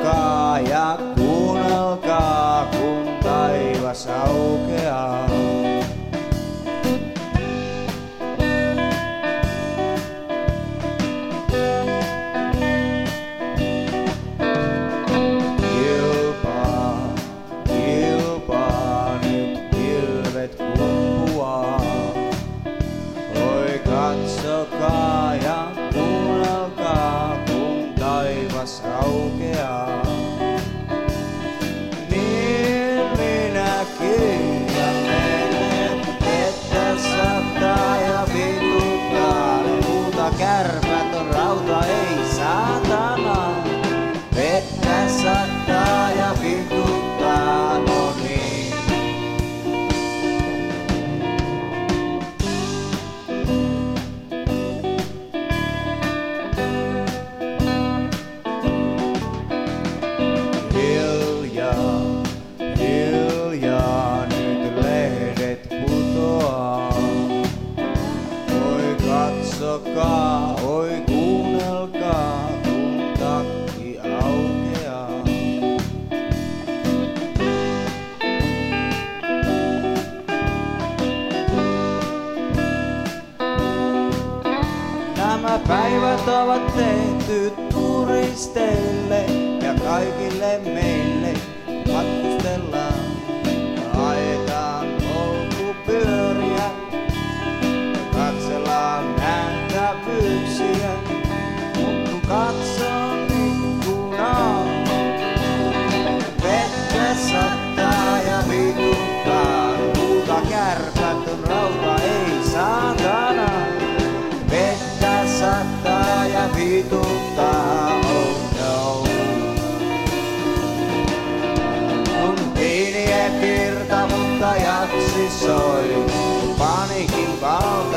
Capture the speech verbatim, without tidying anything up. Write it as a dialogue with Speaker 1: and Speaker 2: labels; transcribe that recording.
Speaker 1: katsokaa ja kuunnelkaa, kun taivas aukeaa. Kilpaa, kilpaa, nyt pilvet kumpuaa. Oi katsokaa ja kuunnelkaa, kun taivas aukeaa. Niin minäkin ja menen, että saattaa ja vituttaa. Ne muuta kärpät on rauta, ei saatana. Vettä saattaa ja vituttaa, no niin. Hiljaa, hiljaa, nyt lehdet putoaa. Oi katsokaa, oi kuunnelkaa, kun takki aukeaa. Nämä päivät ovat tehty turisteille ja kaikille meille matkustellaan. Ajetaan polkupyöriä, katsellaan nähtävyyksiä, mut kun katson ikkunaa, vettä sattaa ja vituttaa. Muuta kärpät on rauta, ei saatana. Vettä sattaa ja vituttaa, oh no. On pieniä virta, mutta jaksi soi. Paniikin valta.